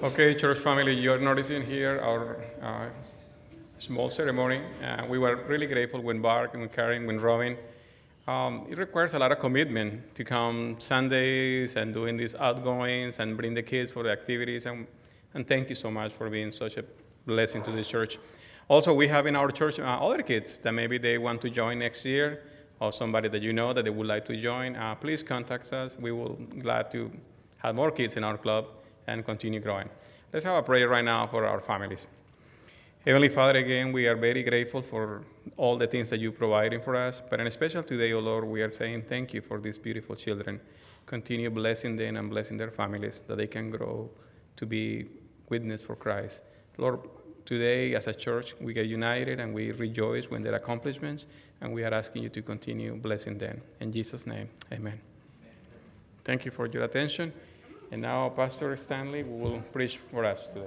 Okay, church family, you're noticing here our small ceremony. We were really grateful when Bark, when Karen, when Robin. It requires a lot of commitment to come Sundays and doing these outgoings and bring the kids for the activities. And thank you so much for being such a blessing to the church. Also, we have in our church other kids that maybe they want to join next year, or somebody that you know that they would like to join. Please contact us. We will be glad to have more kids in our club and continue growing. Let's have a prayer right now for our families. Heavenly Father, again, we are very grateful for all the things that you're providing for us. But in special today, O Lord, we are saying thank you for these beautiful children. Continue blessing them and blessing their families that they can grow to be witness for Christ. Lord, today as a church, we get united and we rejoice when their accomplishments, and we are asking you to continue blessing them. In Jesus' name, amen. Thank you for your attention. And now Pastor Stanley will preach for us today.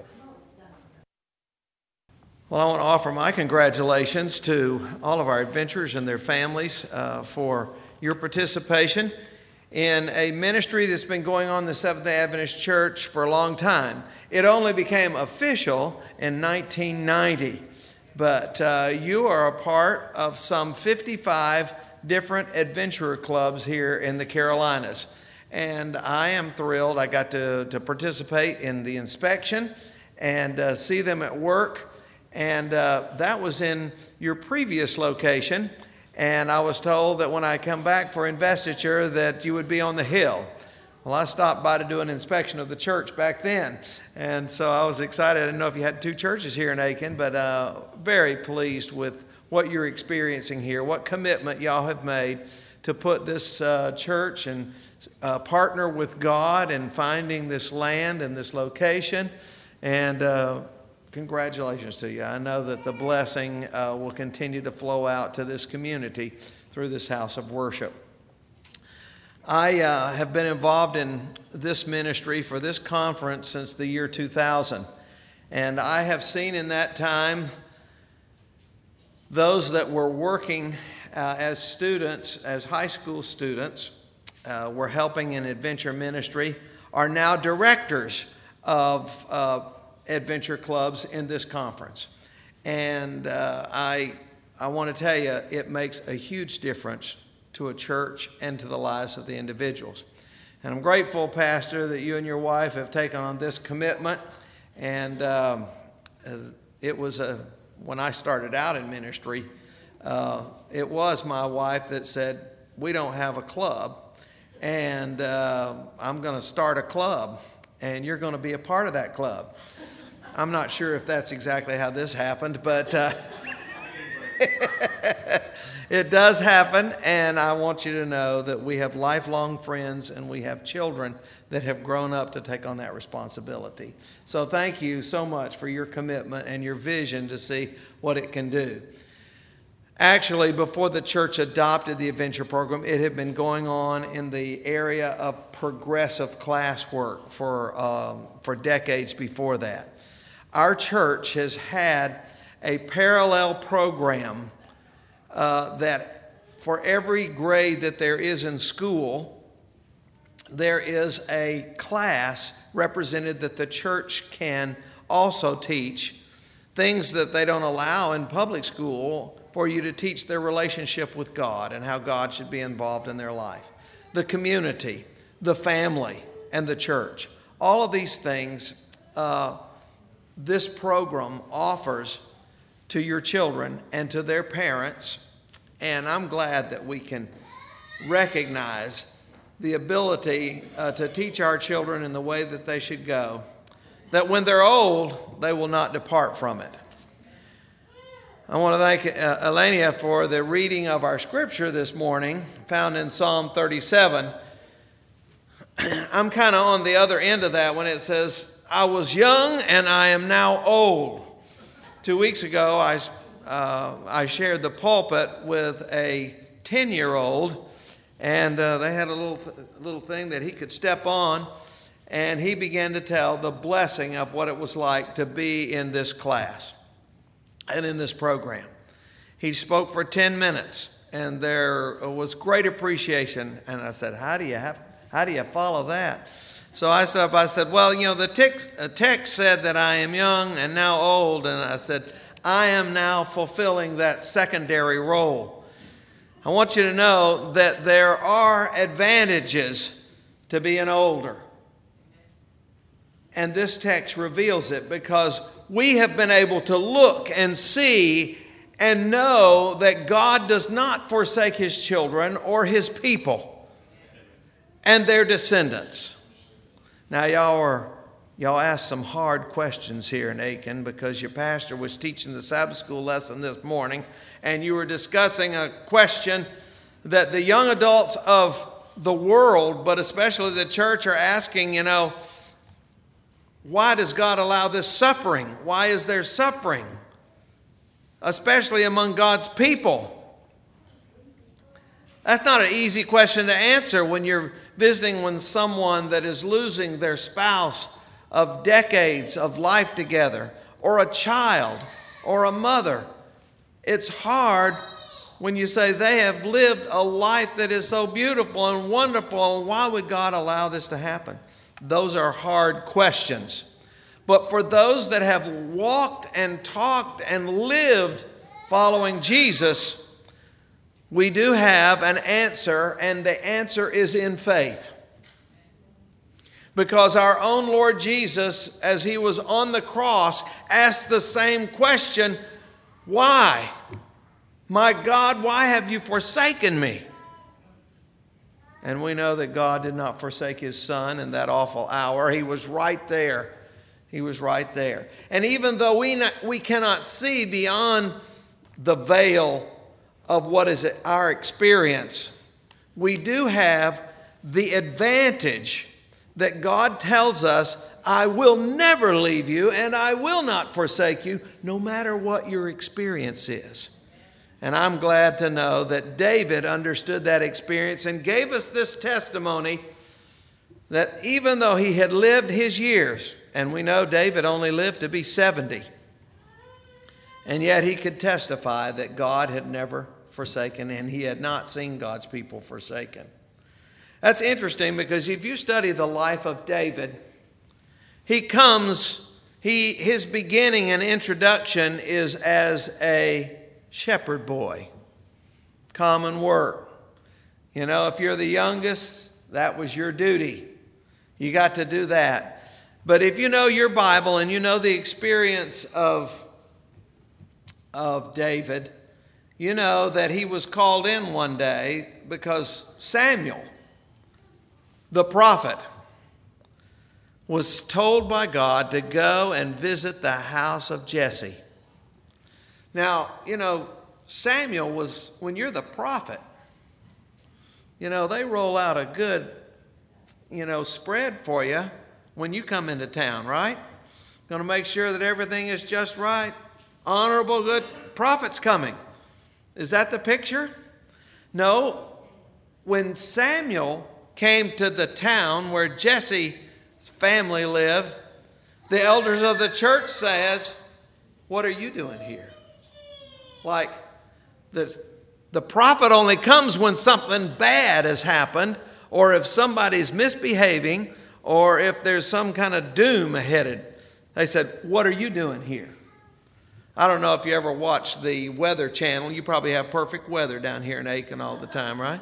Well, I want to offer my congratulations to all of our adventurers and their families for your participation in a ministry that's been going on in the Seventh-day Adventist Church for a long time. It only became official in 1990, but you are a part of some 55 different adventurer clubs here in the Carolinas. And I am thrilled I got to participate in the inspection and see them at work. And that was in your previous location. And I was told that when I come back for investiture that you would be on the hill. Well, I stopped by to do an inspection of the church back then. And so I was excited. I didn't know if you had two churches here in Aiken, but very pleased with what you're experiencing here, what commitment y'all have made to put this church and partner with God in finding this land and this location. And congratulations to you. I know that the blessing will continue to flow out to this community through this house of worship. I have been involved in this ministry for this conference since the year 2000. And I have seen in that time those that were working as students, as high school students, were helping in adventure ministry, are now directors of adventure clubs in this conference. And I want to tell you, it makes a huge difference to a church and to the lives of the individuals. And I'm grateful, Pastor, that you and your wife have taken on this commitment. And it was when I started out in ministry, it was my wife that said, we don't have a club, and I'm going to start a club, and you're going to be a part of that club. I'm not sure if that's exactly how this happened, but it does happen, and I want you to know that we have lifelong friends and we have children that have grown up to take on that responsibility. So thank you so much for your commitment and your vision to see what it can do. Actually, before the church adopted the adventure program, it had been going on in the area of progressive classwork for decades before that. Our church has had a parallel program that for every grade that there is in school, there is a class represented that the church can also teach, things that they don't allow in public school, for you to teach their relationship with God and how God should be involved in their life. The community, the family, and the church. All of these things this program offers to your children and to their parents. And I'm glad that we can recognize the ability to teach our children in the way that they should go, that when they're old, they will not depart from it. I want to thank Elenia for the reading of our scripture this morning, found in Psalm 37. I'm kind of on the other end of that when it says, I was young and I am now old. 2 weeks ago, I shared the pulpit with a 10-year-old, and they had a little thing that he could step on, and he began to tell the blessing of what it was like to be in this class and in this program. He spoke for 10 minutes, and there was great appreciation. And I said, how do you follow that? So I stood up, I said, well, the text said that I am young and now old. And I said, I am now fulfilling that secondary role. I want you to know that there are advantages to being older. And this text reveals it, because we have been able to look and see and know that God does not forsake His children or His people and their descendants. Now, y'all asked some hard questions here in Aiken, because your pastor was teaching the Sabbath school lesson this morning, and you were discussing a question that the young adults of the world, but especially the church, are asking, why does God allow this suffering? Why is there suffering, especially among God's people? That's not an easy question to answer when you're visiting with someone that is losing their spouse of decades of life together, or a child, or a mother. It's hard when you say they have lived a life that is so beautiful and wonderful, and why would God allow this to happen? Those are hard questions. But for those that have walked and talked and lived following Jesus, we do have an answer, and the answer is in faith. Because our own Lord Jesus, as He was on the cross, asked the same question, why? My God, why have you forsaken me? And we know that God did not forsake His Son in that awful hour. He was right there. He was right there. And even though we cannot see beyond the veil of what is our experience, we do have the advantage that God tells us, I will never leave you and I will not forsake you, no matter what your experience is. And I'm glad to know that David understood that experience and gave us this testimony that even though he had lived his years, and we know David only lived to be 70, and yet he could testify that God had never forsaken, and he had not seen God's people forsaken. That's interesting, because if you study the life of David, his beginning and introduction is as a shepherd boy. Common work. If you're the youngest, that was your duty. You got to do that. But if you know your Bible and you know the experience of David, you know that he was called in one day because Samuel, the prophet, was told by God to go and visit the house of Jesse. Now, Samuel was, when you're the prophet, they roll out a good, spread for you when you come into town, right? Going to make sure that everything is just right. Honorable, good prophet's coming. Is that the picture? No. When Samuel came to the town where Jesse's family lived, the elders of the church says, what are you doing here? Like, the prophet only comes when something bad has happened, or if somebody's misbehaving, or if there's some kind of doom ahead. They said, what are you doing here? I don't know if you ever watch the Weather Channel. You probably have perfect weather down here in Aiken all the time, right?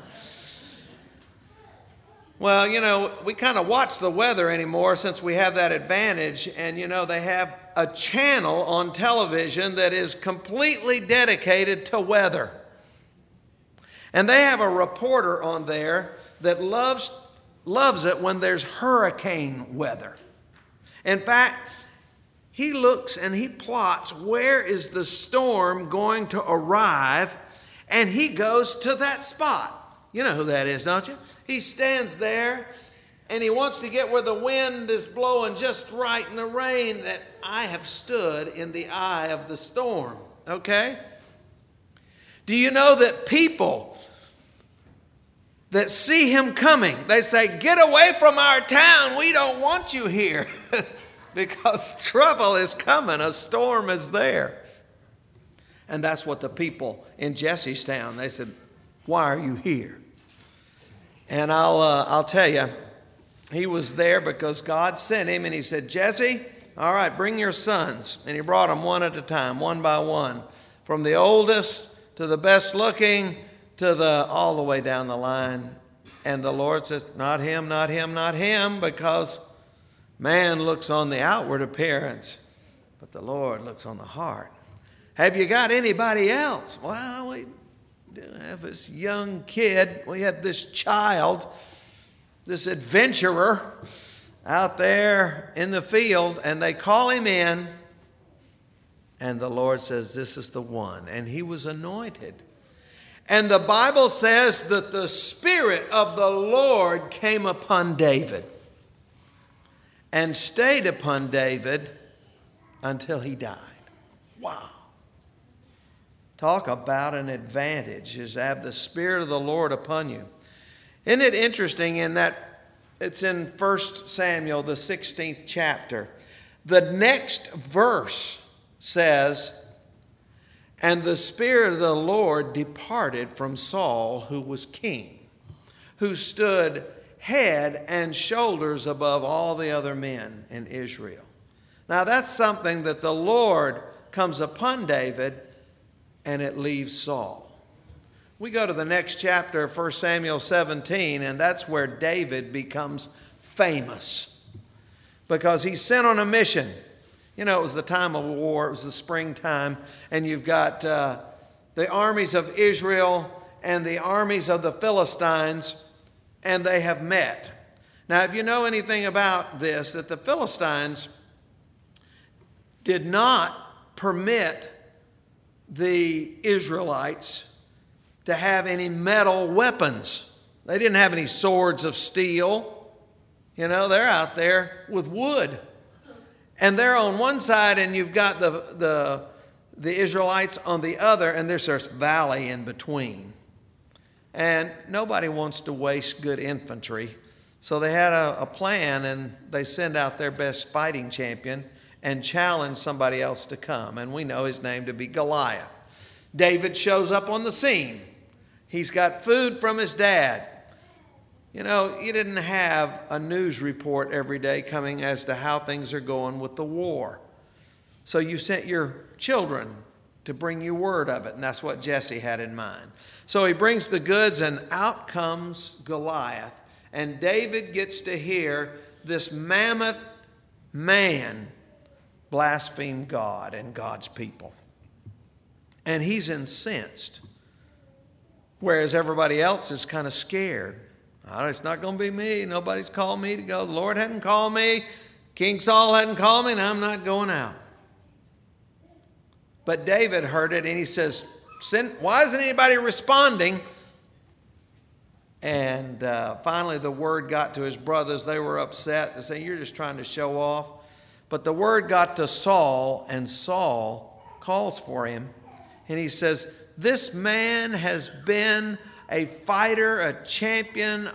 Well, we kind of watch the weather anymore since we have that advantage. And, they have a channel on television that is completely dedicated to weather. And they have a reporter on there that loves it when there's hurricane weather. In fact, he looks and he plots where is the storm going to arrive, and he goes to that spot. You know who that is, don't you? He stands there and he wants to get where the wind is blowing just right in the rain, that I have stood in the eye of the storm. Okay? Do you know that people that see him coming, they say, get away from our town. We don't want you here. Because trouble is coming. A storm is there. And that's what the people in Jesse's town, they said, why are you here? And I'll tell you, He was there because God sent him, and he said, Jesse, all right, bring your sons. And he brought them one at a time, one by one, from the oldest to the best looking to all the way down the line. And the Lord says, not him, not him, not him, because man looks on the outward appearance, but the Lord looks on the heart. Have you got anybody else? Well, we do have this young kid. We have this child, this adventurer out there in the field, and they call him in, and the Lord says, this is the one. And he was anointed. And the Bible says that the Spirit of the Lord came upon David and stayed upon David until he died. Wow. Talk about an advantage, is to have the Spirit of the Lord upon you. Isn't it interesting in that it's in 1 Samuel, the 16th chapter. The next verse says, and the Spirit of the Lord departed from Saul, who was king, who stood head and shoulders above all the other men in Israel. Now that's something that the Lord comes upon David, and it leaves Saul. We go to the next chapter of 1 Samuel 17, and that's where David becomes famous because he's sent on a mission. You know, it was the time of war. It was the springtime, and you've got the armies of Israel and the armies of the Philistines, and they have met. Now, if you know anything about this, that the Philistines did not permit the Israelites to have any metal weapons. They didn't have any swords of steel. You know, they're out there with wood. And they're on one side, and you've got the Israelites on the other, and there's this valley in between. And nobody wants to waste good infantry. So they had a plan, and they send out their best fighting champion and challenge somebody else to come. And we know his name to be Goliath. David shows up on the scene. He's got food from his dad. You know, you didn't have a news report every day coming as to how things are going with the war. So you sent your children to bring you word of it, and that's what Jesse had in mind. So he brings the goods, and out comes Goliath. And David gets to hear this mammoth man blaspheme God and God's people. And he's incensed, whereas everybody else is kind of scared. Oh, it's not going to be me. Nobody's called me to go. The Lord hadn't called me. King Saul hadn't called me, and I'm not going out. But David heard it, and he says, why isn't anybody responding? And finally the word got to his brothers. They were upset. They say, you're just trying to show off. But the word got to Saul, and Saul calls for him. And he says, this man has been a fighter, a champion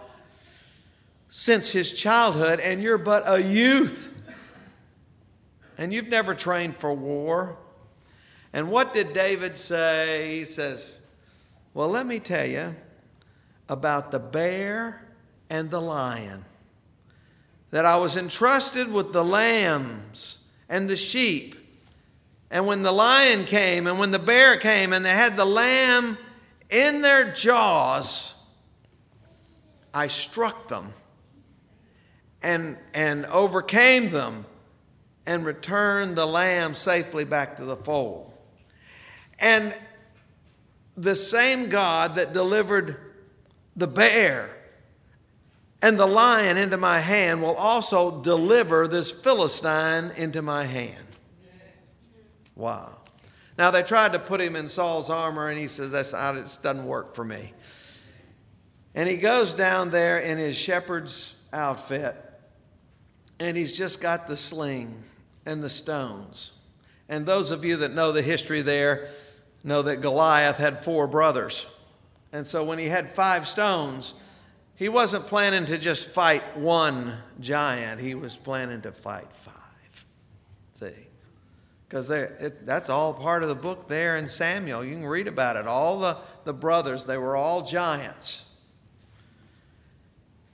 since his childhood, and you're but a youth. And you've never trained for war. And what did David say? He says, well, let me tell you about the bear and the lion. That I was entrusted with the lambs and the sheep. And when the lion came and when the bear came and they had the lamb in their jaws, I struck them and overcame them and returned the lamb safely back to the fold. And the same God that delivered the bear and the lion into my hand will also deliver this Philistine into my hand. Wow. Now they tried to put him in Saul's armor, and he says, this doesn't work for me. And he goes down there in his shepherd's outfit, and he's just got the sling and the stones. And those of you that know the history there know that Goliath had 4 brothers. And so when he had 5 stones, he wasn't planning to just fight one giant. He was planning to fight 5. See? Because that's all part of the book there in Samuel. You can read about it. All the brothers, they were all giants.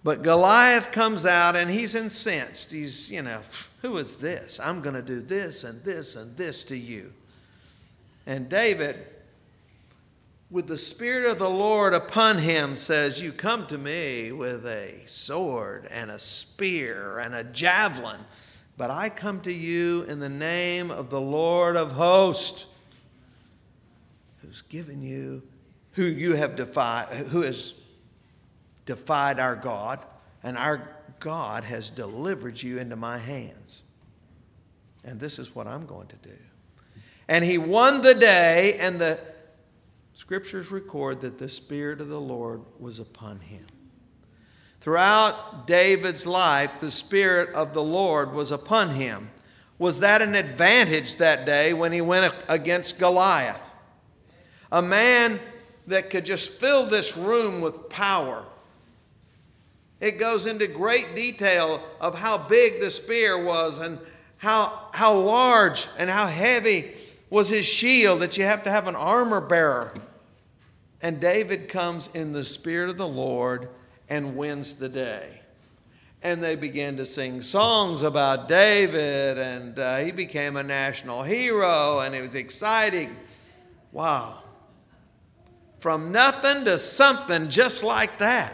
But Goliath comes out and he's incensed. He's, who is this? I'm going to do this and this and this to you. And David, with the Spirit of the Lord upon him, says, you come to me with a sword and a spear and a javelin, but I come to you in the name of the Lord of hosts, who's given you, who has defied our God, and our God has delivered you into my hands. And this is what I'm going to do. And he won the day, and the Scriptures record that the Spirit of the Lord was upon him. Throughout David's life, the Spirit of the Lord was upon him. Was that an advantage that day when he went against Goliath? A man that could just fill this room with power. It goes into great detail of how big the spear was and how large and how heavy was his shield, that you have to have an armor bearer. And David comes in the Spirit of the Lord and wins the day. And they began to sing songs about David, and he became a national hero, and it was exciting. Wow. From nothing to something just like that.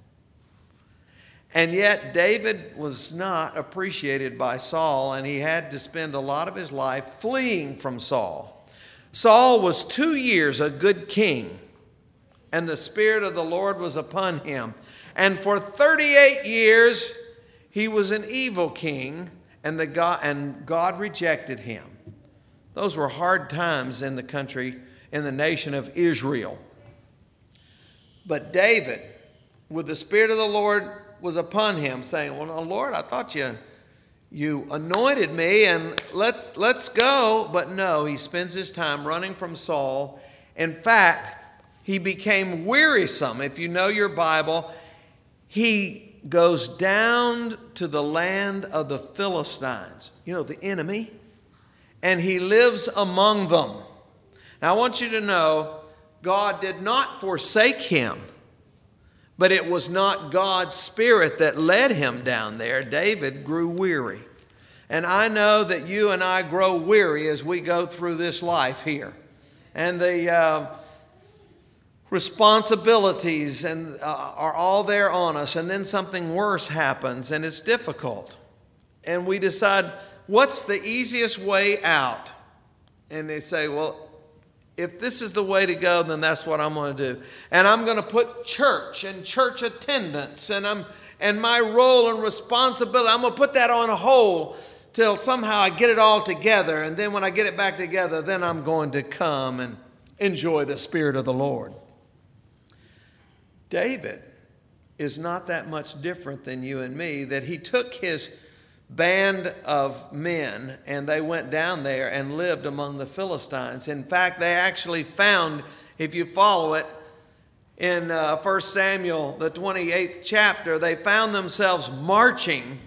And yet David was not appreciated by Saul, and he had to spend a lot of his life fleeing from Saul. Saul was 2 years a good king, and the Spirit of the Lord was upon him. And for 38 years he was an evil king, and God rejected him. Those were hard times in the country, in the nation of Israel. But David, with the Spirit of the Lord was upon him, saying, well, Lord, I thought you anointed me, and let's go. But no, he spends his time running from Saul. In fact, he became wearisome. If you know your Bible, he goes down to the land of the Philistines, the enemy, and he lives among them. Now, I want you to know, God did not forsake him. But it was not God's Spirit that led him down there. David grew weary. And I know that you and I grow weary as we go through this life here. And the responsibilities are all there on us. And then something worse happens, and it's difficult. And we decide, what's the easiest way out? And they say, well, if this is the way to go, then that's what I'm going to do. And I'm going to put church and church attendance and my role and responsibility, I'm going to put that on hold till somehow I get it all together. And then when I get it back together, then I'm going to come and enjoy the Spirit of the Lord. David is not that much different than you and me, that he took his band of men and they went down there and lived among the Philistines. In fact, they actually found, if you follow it, in 1 Samuel, the 28th chapter, they found themselves marching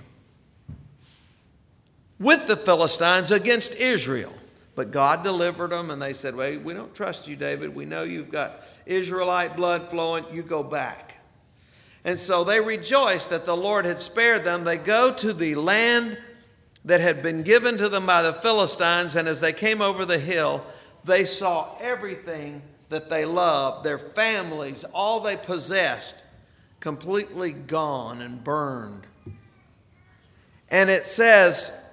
with the Philistines against Israel. But God delivered them, and they said, wait, we don't trust you, David. We know you've got Israelite blood flowing. You go back. And so they rejoiced that the Lord had spared them. They go to the land that had been given to them by the Philistines, and as they came over the hill, they saw everything that they loved, their families, all they possessed, completely gone and burned. And it says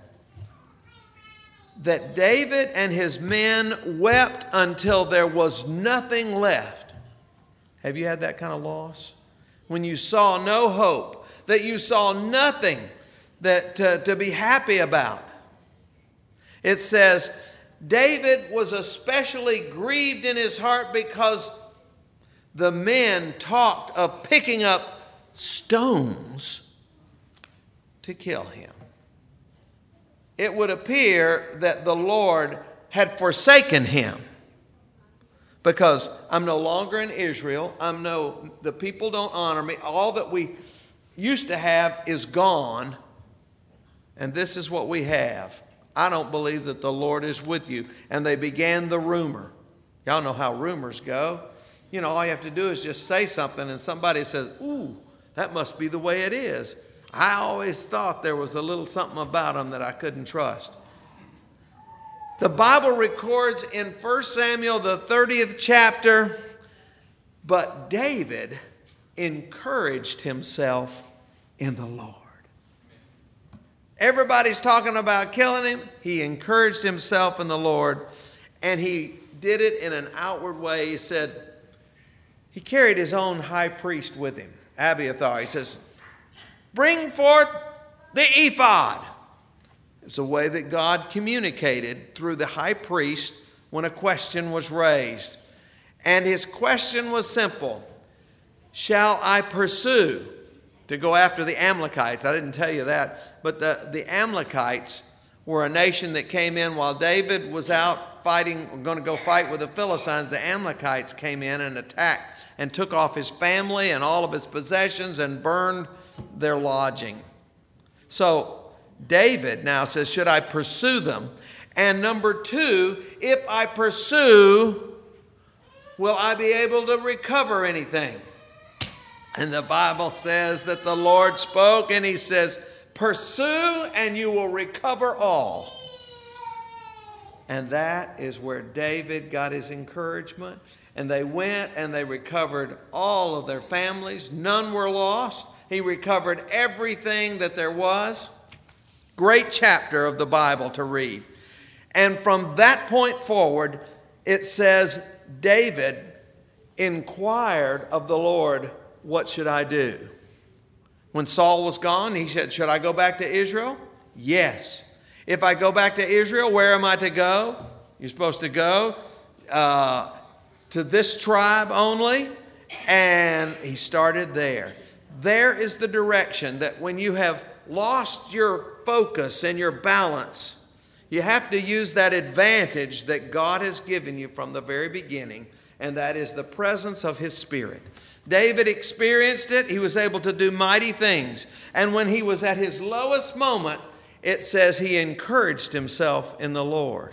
that David and his men wept until there was nothing left. Have you had that kind of loss? When you saw no hope, that you saw nothing to be happy about. It says, David was especially grieved in his heart because the men talked of picking up stones to kill him. It would appear that the Lord had forsaken him. Because I'm no longer in Israel. The people don't honor me. All that we used to have is gone. And this is what we have. I don't believe that the Lord is with you. And they began the rumor. Y'all know how rumors go. All you have to do is just say something and somebody says, ooh, that must be the way it is. I always thought there was a little something about him that I couldn't trust. The Bible records in 1 Samuel, the 30th chapter, but David encouraged himself in the Lord. Everybody's talking about killing him. He encouraged himself in the Lord, and he did it in an outward way. He said, he carried his own high priest with him, Abiathar. He says, bring forth the ephod. It's a way that God communicated through the high priest when a question was raised. And his question was simple. Shall I pursue to go after the Amalekites? I didn't tell you that. But the Amalekites were a nation that came in while David was out fighting, going to go fight with the Philistines. The Amalekites came in and attacked and took off his family and all of his possessions and burned their lodging. So David now says, should I pursue them? And number two, if I pursue, will I be able to recover anything? And the Bible says that the Lord spoke and he says, pursue and you will recover all. And that is where David got his encouragement. And they went and they recovered all of their families. None were lost. He recovered everything that there was. Great chapter of the Bible to read. And from that point forward, it says, David inquired of the Lord, what should I do? When Saul was gone, he said, should I go back to Israel? Yes. If I go back to Israel, where am I to go? You're supposed to go to this tribe only. And he started there. There is the direction that when you have lost your focus and your balance, you have to use that advantage that God has given you from the very beginning, and that is the presence of His Spirit. David experienced it. He was able to do mighty things. And when he was at his lowest moment, it says he encouraged himself in the Lord.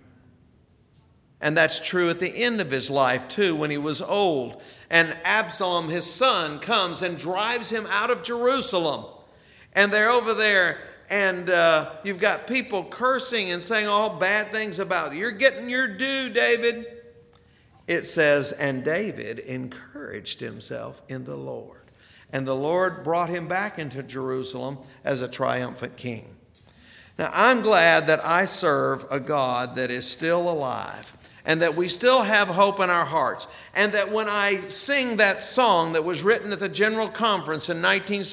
And that's true at the end of his life too, when he was old. And Absalom, his son, comes and drives him out of Jerusalem. And they're over there, and you've got people cursing and saying all bad things about you. You're getting your due, David. It says, and David encouraged himself in the Lord. And the Lord brought him back into Jerusalem as a triumphant king. Now, I'm glad that I serve a God that is still alive, and that we still have hope in our hearts. And that when I sing that song that was written at the General Conference in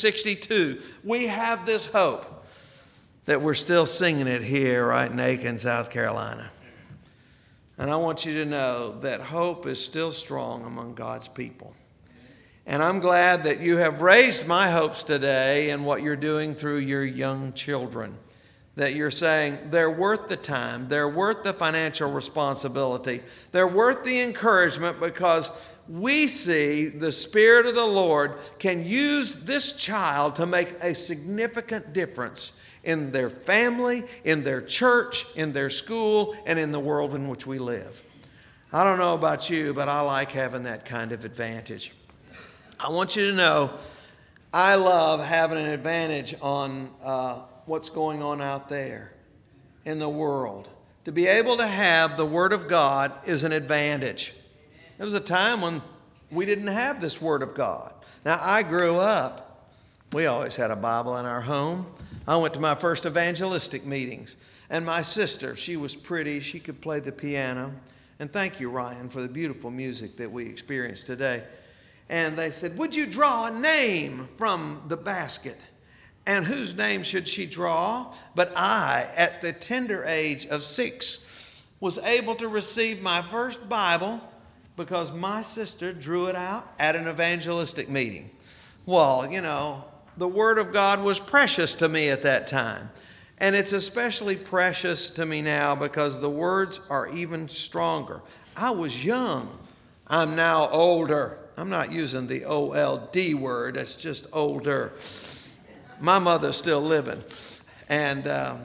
1962, we have this hope that we're still singing it here right in Aiken, South Carolina. And I want you to know that hope is still strong among God's people. And I'm glad that you have raised my hopes today in what you're doing through your young children. That you're saying they're worth the time, they're worth the financial responsibility, they're worth the encouragement, because we see the Spirit of the Lord can use this child to make a significant difference in their family, in their church, in their school, and in the world in which we live. I don't know about you, but I like having that kind of advantage. I want you to know I love having an advantage on what's going on out there in the world. To be able to have the Word of God is an advantage. There was a time when we didn't have this Word of God. Now, I grew up, we always had a Bible in our home. I went to my first evangelistic meetings, and my sister, she was pretty, she could play the piano. And thank you, Ryan, for the beautiful music that we experienced today. And they said, would you draw a name from the basket? And whose name should she draw? But I, at the tender age of 6, was able to receive my first Bible because my sister drew it out at an evangelistic meeting. Well, you know, the Word of God was precious to me at that time. And it's especially precious to me now because the words are even stronger. I was young. I'm now older. I'm not using the O-L-D word. It's just older. My mother's still living. And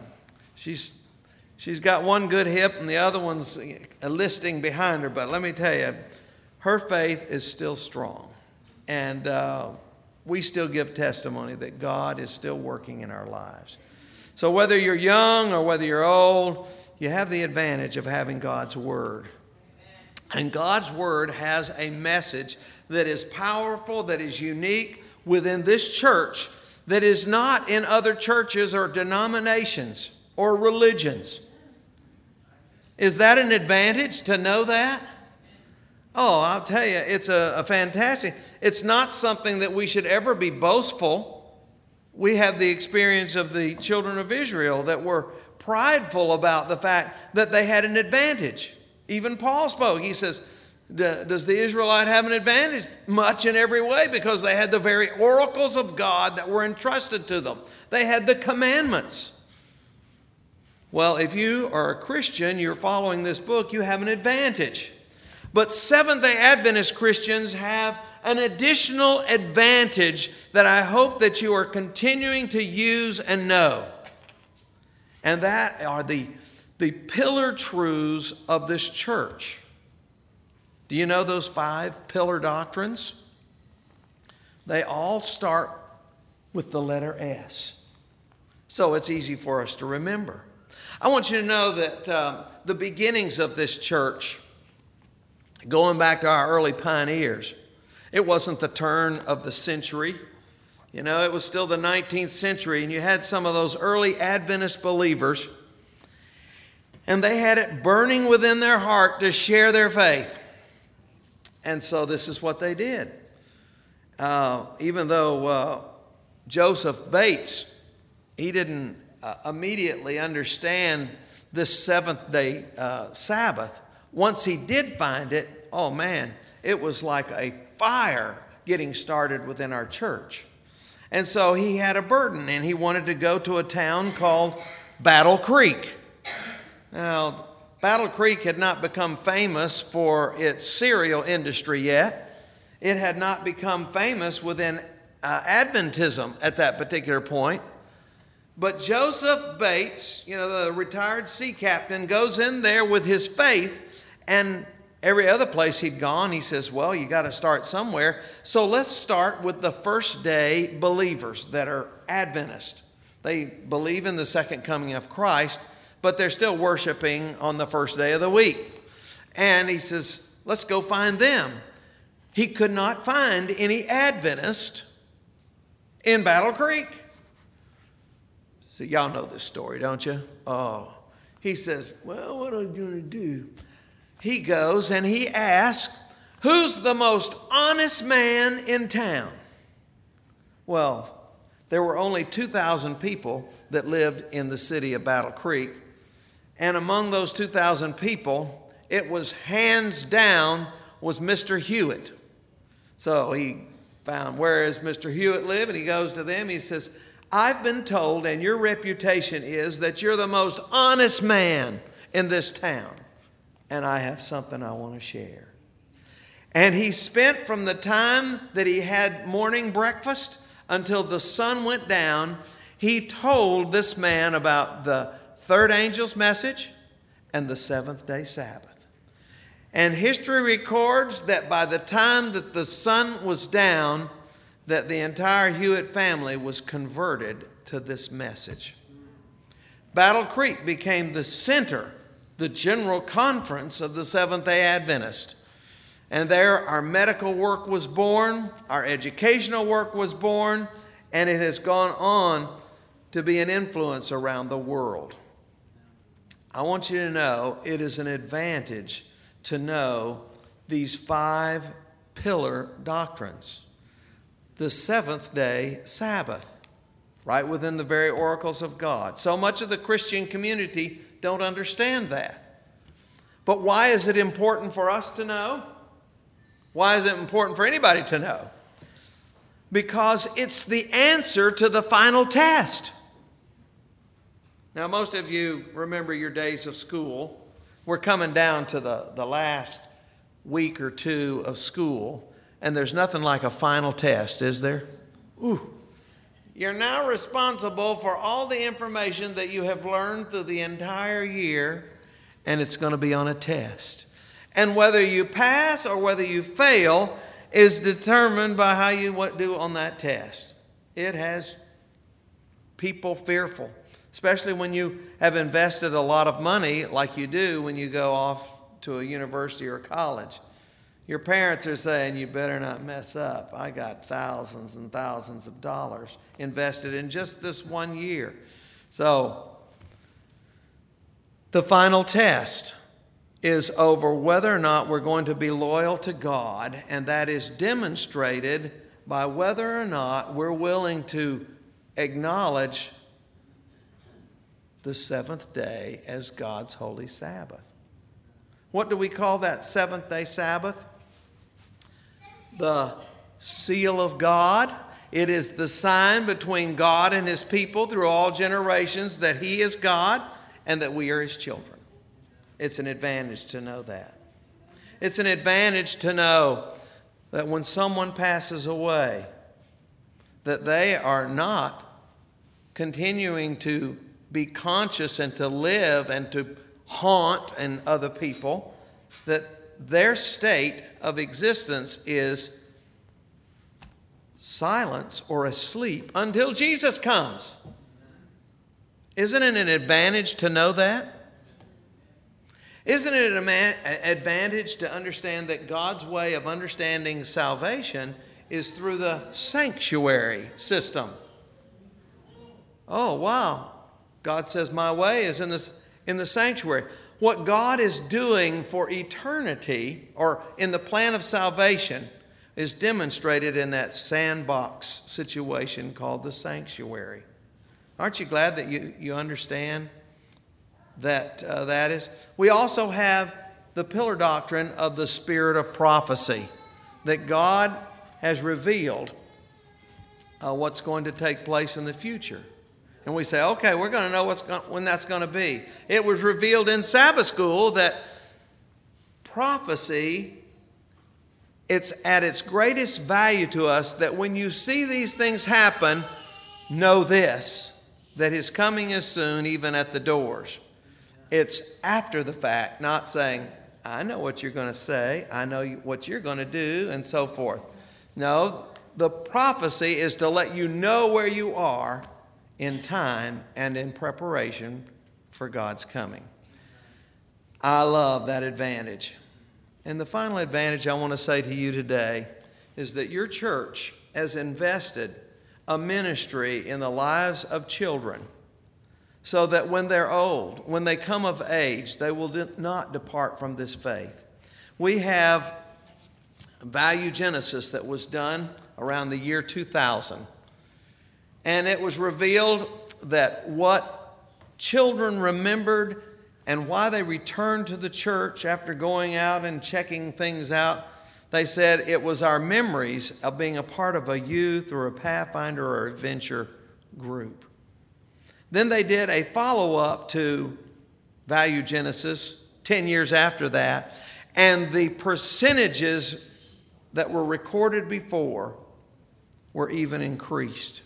she's got one good hip and the other one's enlisting behind her. But let me tell you, her faith is still strong. And we still give testimony that God is still working in our lives. So whether you're young or whether you're old, you have the advantage of having God's Word. And God's Word has a message that is powerful, that is unique within this church, that is not in other churches or denominations or religions. Is that an advantage to know that? Oh, I'll tell you, it's a fantastic. It's not something that we should ever be boastful. We have the experience of the children of Israel that were prideful about the fact that they had an advantage. Even Paul spoke. He says, does the Israelite have an advantage? Much in every way, because they had the very oracles of God that were entrusted to them. They had the commandments. Well, if you are a Christian, you're following this book, you have an advantage. But Seventh-day Adventist Christians have an additional advantage that I hope that you are continuing to use and know. And that are the pillar truths of this church. Do you know those 5 pillar doctrines? They all start with the letter S. So it's easy for us to remember. I want you to know that the beginnings of this church, going back to our early pioneers, it wasn't the turn of the century. You know, it was still the 19th century, and you had some of those early Adventist believers, and they had it burning within their heart to share their faith. And so this is what they did. Even though Joseph Bates, he didn't immediately understand this seventh-day Sabbath. Once he did find it, oh man, it was like a fire getting started within our church. And so he had a burden, and he wanted to go to a town called Battle Creek. Now, Battle Creek had not become famous for its cereal industry yet. It had not become famous within Adventism at that particular point. But Joseph Bates, you know, the retired sea captain, goes in there with his faith, and every other place he'd gone, he says, well, you got to start somewhere. So let's start with the first day believers that are Adventist. They believe in the second coming of Christ, but they're still worshiping on the first day of the week. And he says, let's go find them. He could not find any Adventist in Battle Creek. So y'all know this story, don't you? Oh, he says, well, what am I going to do? He goes and he asks, who's the most honest man in town? Well, there were only 2,000 people that lived in the city of Battle Creek. And among those 2,000 people, it was hands down was Mr. Hewitt. So he found, where does Mr. Hewitt live? And he goes to them. He says, I've been told, and your reputation is that you're the most honest man in this town. And I have something I want to share. And he spent from the time that he had morning breakfast until the sun went down, he told this man about the third angel's message and the seventh-day Sabbath. And history records that by the time that the sun was down, that the entire Hewitt family was converted to this message. Battle Creek became the center, the general conference of the Seventh-day Adventist. And there our medical work was born, our educational work was born, and it has gone on to be an influence around the world. I want you to know it is an advantage to know these 5 pillar doctrines. The seventh-day Sabbath, right within the very oracles of God. So much of the Christian community don't understand that. But why is it important for us to know? Why is it important for anybody to know? Because it's the answer to the final test. Now, most of you remember your days of school. We're coming down to the last week or two of school, and there's nothing like a final test, is there? Ooh. You're now responsible for all the information that you have learned through the entire year, and it's going to be on a test. And whether you pass or whether you fail, is determined by how you do on that test. It has people fearful, especially when you have invested a lot of money like you do when you go off to a university or college. Your parents are saying, you better not mess up. I got thousands and thousands of dollars invested in just this 1 year. So the final test is over whether or not we're going to be loyal to God, and that is demonstrated by whether or not we're willing to acknowledge the seventh day as God's holy Sabbath. What do we call that seventh day Sabbath? The seal of God. It is the sign between God and His people through all generations that He is God and that we are His children. It's an advantage to know that. It's an advantage to know that when someone passes away, that they are not continuing to be conscious and to live and to haunt and other people, that their state of existence is silence or asleep until Jesus comes. Isn't it an advantage to know that? Isn't it an advantage to understand that God's way of understanding salvation is through the sanctuary system? Oh, wow. God says my way is in the sanctuary. What God is doing for eternity, or in the plan of salvation, is demonstrated in that sandbox situation called the sanctuary. Aren't you glad that you understand that that is? We also have the pillar doctrine of the spirit of prophecy, that God has revealed what's going to take place in the future. And we say, okay, we're going to know when that's going to be. It was revealed in Sabbath school that prophecy, it's at its greatest value to us that when you see these things happen, know this, that His coming is soon, even at the doors. It's after the fact, not saying, I know what you're going to say, I know what you're going to do, and so forth. No, the prophecy is to let you know where you are in time and in preparation for God's coming. I love that advantage. And the final advantage I want to say to you today is that your church has invested a ministry in the lives of children so that when they're old, when they come of age, they will not depart from this faith. We have Value Genesis that was done around the year 2000. And it was revealed that what children remembered and why they returned to the church after going out and checking things out, they said it was our memories of being a part of a youth or a Pathfinder or adventure group. Then they did a follow-up to Value Genesis 10 years after that, and the percentages that were recorded before were even increased.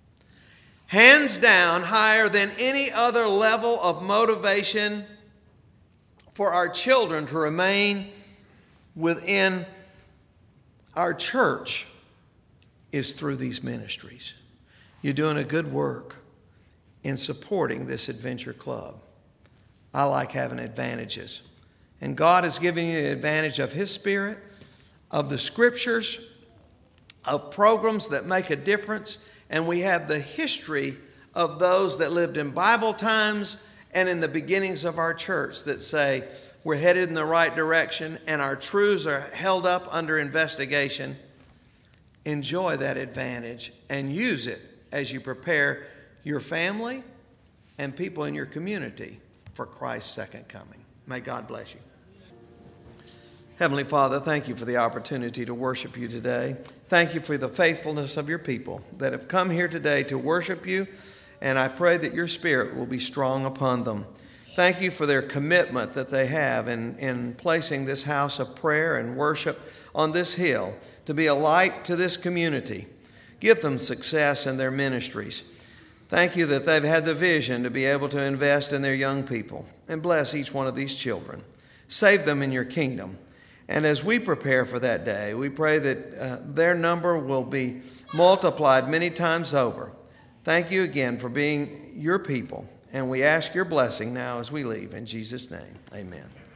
Hands down, higher than any other level of motivation for our children to remain within our church is through these ministries. You're doing a good work in supporting this adventure club. I like having advantages. And God has given you the advantage of His Spirit, of the Scriptures, of programs that make a difference. And we have the history of those that lived in Bible times and in the beginnings of our church that say we're headed in the right direction and our truths are held up under investigation. Enjoy that advantage and use it as you prepare your family and people in your community for Christ's second coming. May God bless you. Heavenly Father, thank you for the opportunity to worship you today. Thank you for the faithfulness of your people that have come here today to worship you, and I pray that your Spirit will be strong upon them. Thank you for their commitment that they have in placing this house of prayer and worship on this hill to be a light to this community. Give them success in their ministries. Thank you that they've had the vision to be able to invest in their young people, and bless each one of these children. Save them in your kingdom. And as we prepare for that day, we pray that their number will be multiplied many times over. Thank you again for being your people, and we ask your blessing now as we leave. In Jesus' name, amen.